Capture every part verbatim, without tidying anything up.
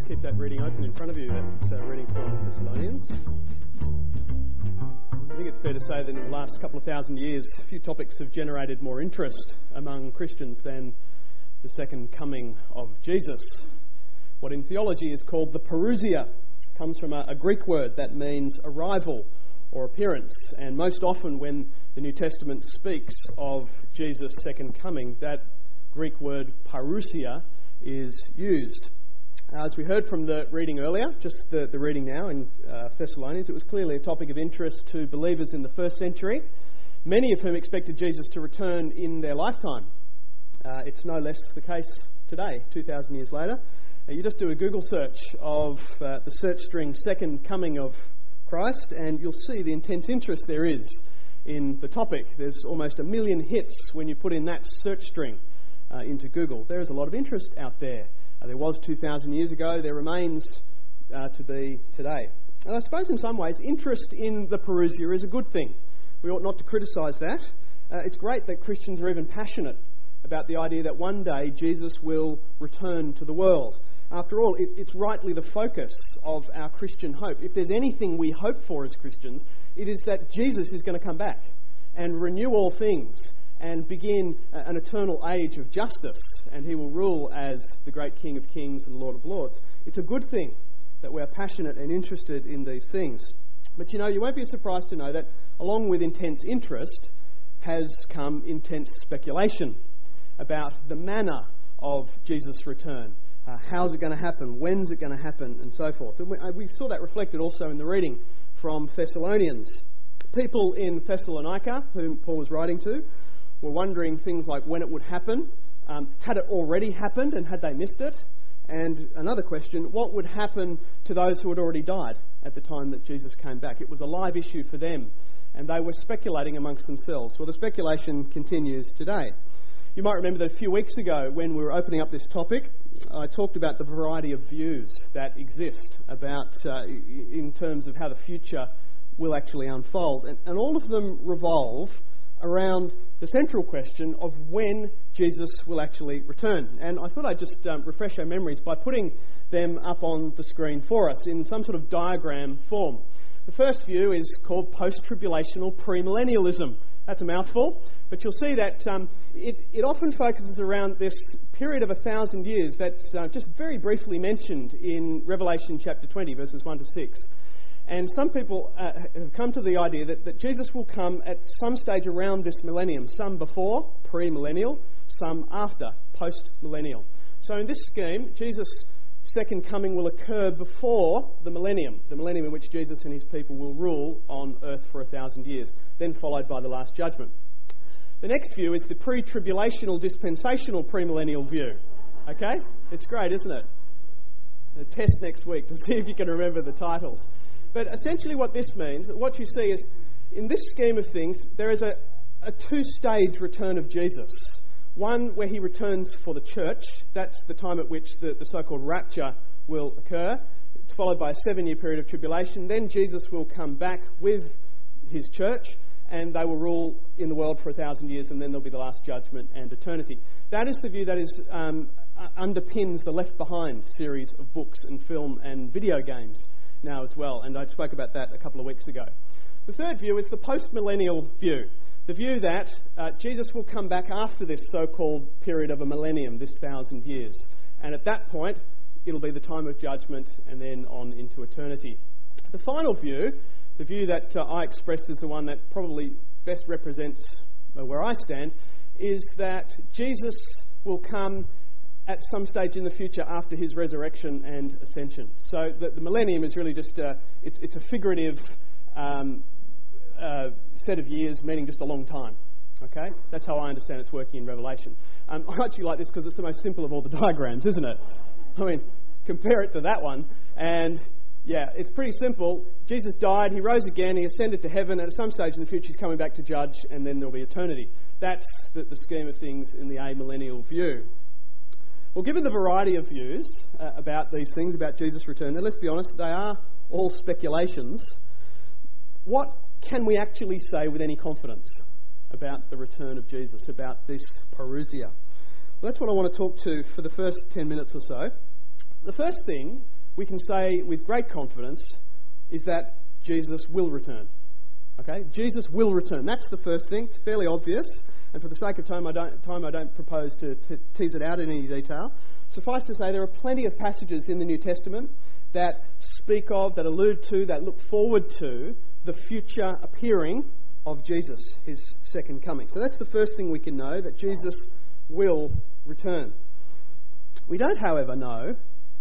keep that reading open in front of you, that uh, reading from Thessalonians. I think it's fair to say that in the last couple of thousand years, a few topics have generated more interest among Christians than the second coming of Jesus. What in theology is called the parousia comes from a, a Greek word that means arrival or appearance, and most often when the New Testament speaks of Jesus' second coming, that Greek word parousia is used. As we heard from the reading earlier, just the, the reading now in uh, Thessalonians, it was clearly a topic of interest to believers in the first century, many of whom expected Jesus to return in their lifetime. Uh, it's no less the case today, two thousand years later. Uh, you just do a Google search of uh, the search string second coming of Christ, and you'll see the intense interest there is in the topic. There's almost a million hits when you put in that search string uh, into Google. There is a lot of interest out there. Uh, there was two thousand years ago, there remains uh, to be today. And I suppose in some ways, interest in the parousia is a good thing. We ought not to criticise that. Uh, it's great that Christians are even passionate about the idea that one day Jesus will return to the world. After all, it, it's rightly the focus of our Christian hope. If there's anything we hope for as Christians, it is that Jesus is going to come back and renew all things and begin an eternal age of justice, and he will rule as the great King of Kings and Lord of Lords. It's a good thing that we're passionate and interested in these things. But you know, you won't be surprised to know that along with intense interest has come intense speculation about the manner of Jesus' return. Uh, how's it going to happen? When's it going to happen? And so forth. And we, uh, we saw that reflected also in the reading from Thessalonians. People in Thessalonica, whom Paul was writing to, were wondering things like when it would happen, um, had it already happened and had they missed it? And another question, what would happen to those who had already died at the time that Jesus came back? It was a live issue for them, and they were speculating amongst themselves. Well, the speculation continues today. You might remember that a few weeks ago when we were opening up this topic, I talked about the variety of views that exist about uh, in terms of how the future will actually unfold. And, and all of them revolve around the central question of when Jesus will actually return. And I thought I'd just um, refresh our memories by putting them up on the screen for us in some sort of diagram form. The first view is called post-tribulational premillennialism. That's a mouthful, but you'll see that um, it, it often focuses around this period of a thousand years that's uh, just very briefly mentioned in Revelation chapter twenty, verses one to six. And some people uh, have come to the idea that, that Jesus will come at some stage around this millennium, some before, pre-millennial, some after, post-millennial. So in this scheme, Jesus' second coming will occur before the millennium, the millennium in which Jesus and his people will rule on earth for a thousand years, then followed by the Last Judgment. The next view is the pre-tribulational dispensational premillennial view. Okay? It's great, isn't it? A test next week to see if you can remember the titles. But essentially what this means, what you see is, in this scheme of things, there is a, a two-stage return of Jesus. One where he returns for the church. That's the time at which the, the so-called rapture will occur. It's followed by a seven-year period of tribulation. Then Jesus will come back with his church, and they will rule in the world for a thousand years, and then there'll be the Last Judgment and eternity. That is the view that is um, underpins the Left Behind series of books and film and video games now as well, and I spoke about that a couple of weeks ago. The third view is the post-millennial view, the view that uh, Jesus will come back after this so-called period of a millennium, this thousand years, and at that point it'll be the time of judgment and then on into eternity. The final view, the view that uh, I expressed as the one that probably best represents uh, where I stand, is that Jesus will come at some stage in the future after his resurrection and ascension. So the, the millennium is really just a, it's, it's a figurative um, uh, set of years, meaning just a long time. Okay? That's how I understand it's working in Revelation. Um, I actually like this because it's the most simple of all the diagrams, isn't it? I mean, compare it to that one, and yeah, it's pretty simple. Jesus died, he rose again, he ascended to heaven, and at some stage in the future he's coming back to judge, and then there'll be eternity. That's the, the scheme of things in the amillennial view. Well, given the variety of views uh, about these things, about Jesus' return, and let's be honest, they are all speculations, what can we actually say with any confidence about the return of Jesus, about this parousia? Well, that's what I want to talk to for the first ten minutes or so. The first thing we can say with great confidence is that Jesus will return. Okay? Jesus will return. That's the first thing. It's fairly obvious. And for the sake of time, I don't, time, I don't propose to, to tease it out in any detail. Suffice to say, there are plenty of passages in the New Testament that speak of, that allude to, that look forward to the future appearing of Jesus, his second coming. So that's the first thing we can know, that Jesus will return. We don't, however, know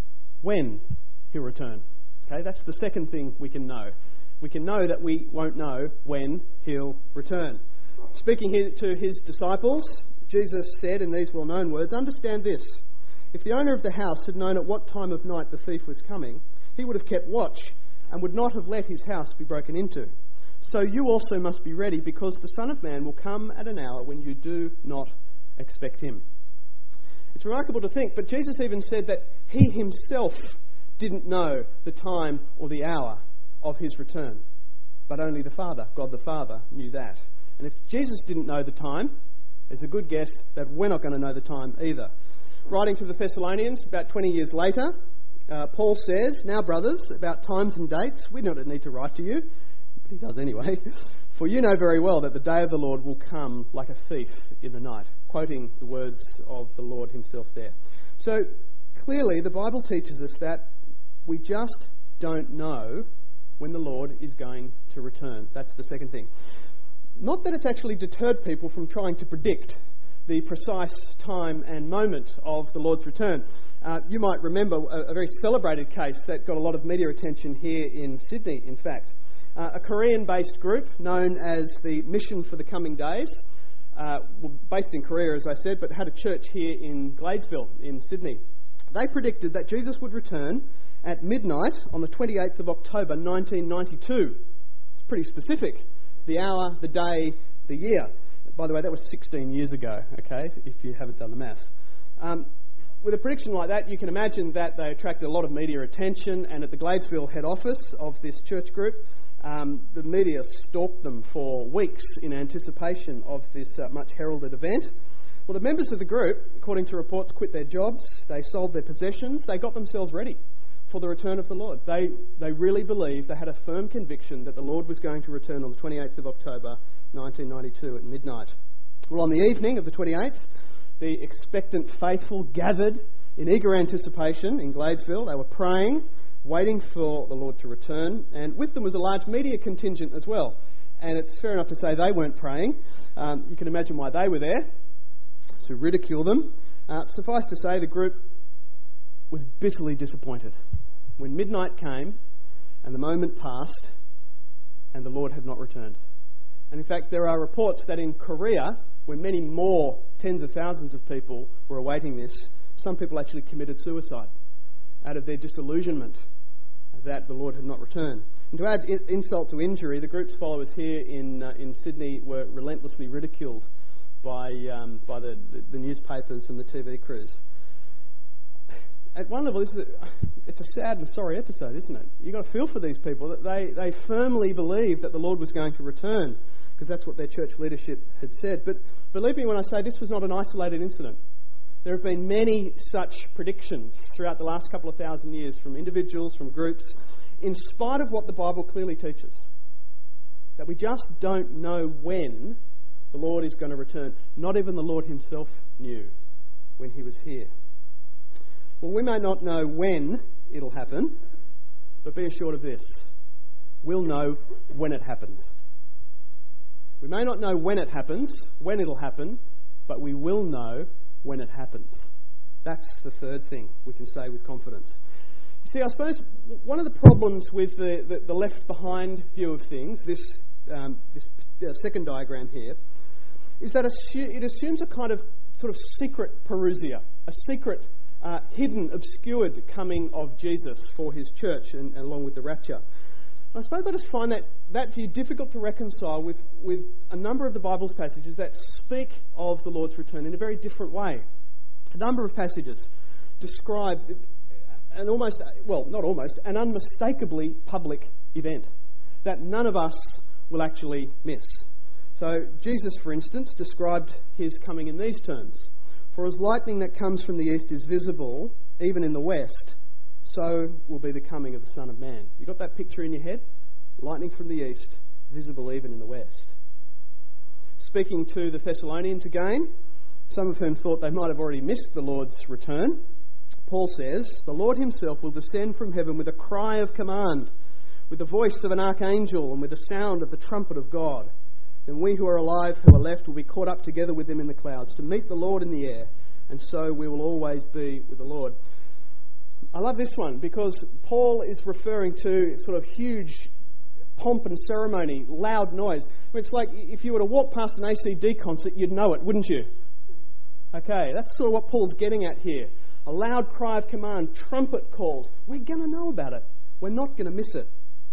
when he'll return. Okay, that's the second thing we can know. We can know that we won't know when he'll return. Speaking here to his disciples, Jesus said in these well-known words, "Understand this, if the owner of the house had known at what time of night the thief was coming, he would have kept watch and would not have let his house be broken into. So you also must be ready, because the Son of Man will come at an hour when you do not expect him." It's remarkable to think, but Jesus even said that he himself didn't know the time or the hour of his return, but only the Father, God the Father, knew that. And if Jesus didn't know the time, there's a good guess that we're not going to know the time either. Writing to the Thessalonians about twenty years later, uh, Paul says, "Now, brothers, about times and dates, we don't need to write to you," but he does anyway, "for you know very well that the day of the Lord will come like a thief in the night," quoting the words of the Lord himself there. So clearly the Bible teaches us that we just don't know when the Lord is going to return. That's the second thing. Not that it's actually deterred people from trying to predict the precise time and moment of the Lord's return. Uh, you might remember a, a very celebrated case that got a lot of media attention here in Sydney, in fact. Uh, a Korean-based group known as the Mission for the Coming Days, uh, based in Korea, as I said, but had a church here in Gladesville in Sydney. They predicted that Jesus would return at midnight on the twenty-eighth of October nineteen ninety-two. It's pretty specific. The hour, the day, the year. By the way, that was sixteen years ago, okay, if you haven't done the maths. Um, with a prediction like that, you can imagine that they attracted a lot of media attention, and at the Gladesville head office of this church group, um, the media stalked them for weeks in anticipation of this uh, much heralded event. Well, the members of the group, according to reports, quit their jobs, they sold their possessions, they got themselves ready for the return of the Lord. They they really believed, they had a firm conviction that the Lord was going to return on the twenty-eighth of October nineteen ninety-two at midnight. Well, on the evening of the twenty-eighth, the expectant faithful gathered in eager anticipation in Gladesville. They were praying, waiting for the Lord to return, and with them was a large media contingent as well. And it's fair enough to say they weren't praying. Um, you can imagine why they were there, to ridicule them. Uh, suffice to say, the group was bitterly disappointed when midnight came and the moment passed and the Lord had not returned. And in fact, there are reports that in Korea, where many more tens of thousands of people were awaiting this, some people actually committed suicide out of their disillusionment that the Lord had not returned. And to add insult to injury, the group's followers here in uh, in Sydney were relentlessly ridiculed by um, by the, the, the newspapers and the T V crews. At one level, this is a, it's a sad and sorry episode, isn't it? You've got to feel for these people. That they, they firmly believed that the Lord was going to return, because that's what their church leadership had said. But believe me when I say this was not an isolated incident. There have been many such predictions throughout the last couple of thousand years from individuals, from groups, in spite of what the Bible clearly teaches, that we just don't know when the Lord is going to return. Not even the Lord himself knew when he was here. Well, we may not know when it'll happen, but be assured of this. We'll know when it happens. We may not know when it happens, when it'll happen, but we will know when it happens. That's the third thing we can say with confidence. You see, I suppose one of the problems with the, the, the left-behind view of things, this, um, this uh, second diagram here, is that assu- it assumes a kind of sort of secret parousia, a secret Uh, hidden, obscured coming of Jesus for his church, and, and along with the rapture. I suppose I just find that, that view difficult to reconcile with, with a number of the Bible's passages that speak of the Lord's return in a very different way. A number of passages describe an almost, well, not almost, an unmistakably public event that none of us will actually miss. So Jesus, for instance, described his coming in these terms: "For as lightning that comes from the east is visible, even in the west, so will be the coming of the Son of Man. You got that picture in your head? Lightning from the east, visible even in the west. Speaking to the Thessalonians again, some of whom thought they might have already missed the Lord's return, Paul says, "The Lord himself will descend from heaven with a cry of command, with the voice of an archangel, and with the sound of the trumpet of God. Then we who are alive, who are left, will be caught up together with them in the clouds to meet the Lord in the air, and so we will always be with the Lord." I love this one because Paul is referring to sort of huge pomp and ceremony, loud noise. I mean, it's like if you were to walk past an A C D concert, you'd know it, wouldn't you? Okay, that's sort of what Paul's getting at here. A loud cry of command, trumpet calls. We're going to know about it. We're not going to miss it.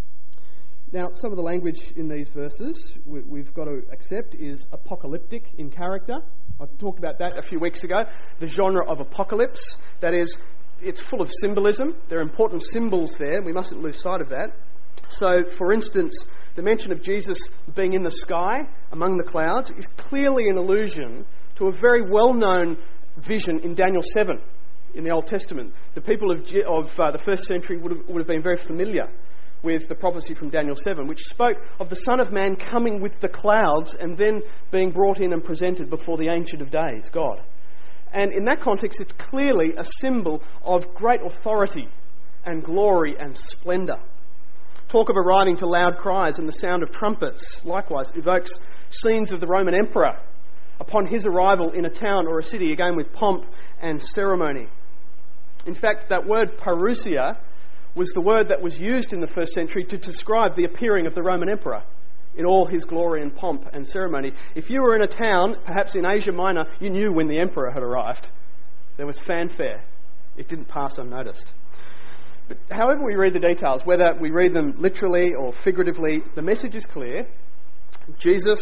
Now, some of the language in these verses we, we've got to accept is apocalyptic in character. I talked about that a few weeks ago. The genre of apocalypse, that is, it's full of symbolism. There are important symbols there. We mustn't lose sight of that. So, for instance, the mention of Jesus being in the sky among the clouds is clearly an allusion to a very well-known vision in Daniel seven in the Old Testament. The people of, of uh, the first century would have, would have been very familiar with the prophecy from Daniel seven, which spoke of the Son of Man coming with the clouds and then being brought in and presented before the Ancient of Days, God. And in that context, it's clearly a symbol of great authority and glory and splendour. Talk of arriving to loud cries and the sound of trumpets, likewise, evokes scenes of the Roman emperor upon his arrival in a town or a city, again with pomp and ceremony. In fact, that word parousia was the word that was used in the first century to describe the appearing of the Roman emperor in all his glory and pomp and ceremony. If you were in a town, perhaps in Asia Minor, you knew when the emperor had arrived. There was fanfare. It didn't pass unnoticed. But however we read the details, whether we read them literally or figuratively, the message is clear. Jesus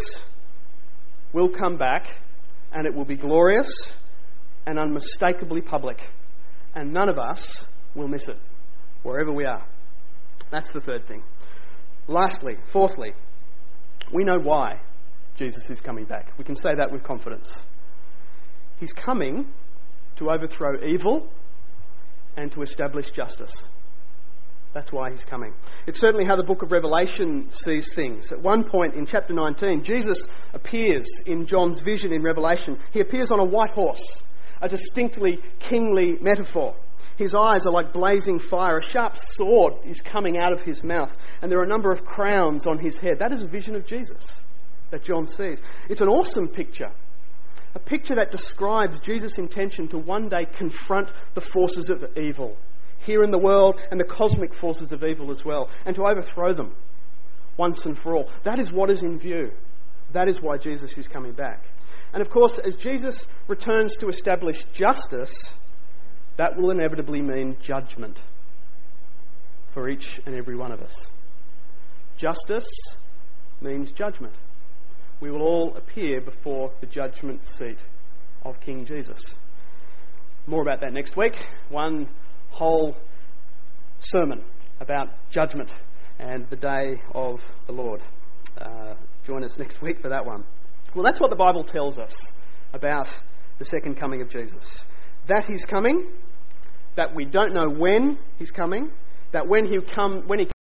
will come back, and it will be glorious and unmistakably public, and none of us will miss it, wherever we are. That's the third thing. Lastly, fourthly, we know why Jesus is coming back. We can say that with confidence. He's coming to overthrow evil and to establish justice. That's why he's coming. It's certainly how the book of Revelation sees things. At one point in chapter nineteen, Jesus appears in John's vision in Revelation. He appears on a white horse, a distinctly kingly metaphor. His eyes are like blazing fire. A sharp sword is coming out of his mouth. And there are a number of crowns on his head. That is a vision of Jesus that John sees. It's an awesome picture. A picture that describes Jesus' intention to one day confront the forces of evil here in the world and the cosmic forces of evil as well, and to overthrow them once and for all. That is what is in view. That is why Jesus is coming back. And of course, as Jesus returns to establish justice, that will inevitably mean judgment for each and every one of us. Justice means judgment. We will all appear before the judgment seat of King Jesus. More about that next week. One whole sermon about judgment and the day of the Lord. Uh, join us next week for that one. Well, that's what the Bible tells us about the second coming of Jesus. That he's coming, that we don't know when he's coming, that when he come when he